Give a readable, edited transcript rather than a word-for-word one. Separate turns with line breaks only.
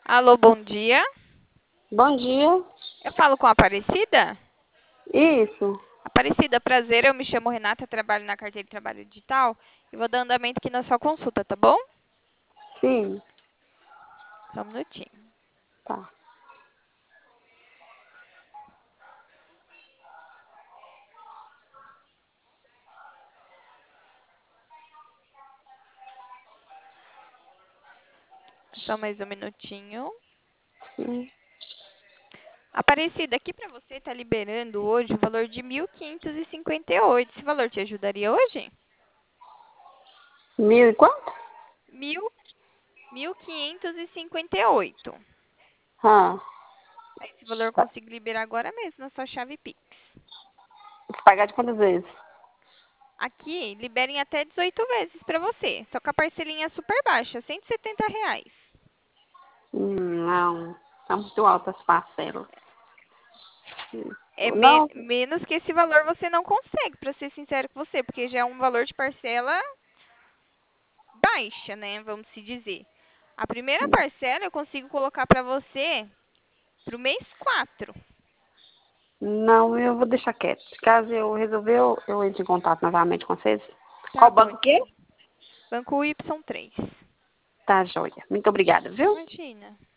Alô, bom dia.
Bom dia.
Eu falo com a Aparecida?
Isso,
Aparecida, prazer. Eu me chamo Renata, trabalho na carteira de trabalho digital e vou dar andamento aqui na sua consulta, tá bom?
sim,
Só um minutinho.
tá.
Só mais um minutinho.
Sim.
Aparecida, aqui pra você tá liberando hoje o valor de 1.558. Esse valor te ajudaria hoje?
Mil e quanto?
Mil, 1.558.
Ah,
Esse valor eu
tá.
consigo liberar agora mesmo na sua chave Pix.
Pagar de quantas vezes?
Aqui, liberem até 18 vezes pra você. Só que a parcelinha é super baixa, R$ 170.
Não, tá muito altas as parcelas.
É
Não,
menos que esse valor você não consegue, para ser sincero com você, porque já é um valor de parcela baixa, né? Vamos se dizer. A primeira parcela eu consigo colocar para você pro mês 4.
não, eu vou deixar quieto. Caso eu resolver, eu entro em contato novamente com vocês.
Tá
Qual
bom,
banco que é?
então. Banco Y3.
Tá, joia. Muito obrigada, viu?
Imagina.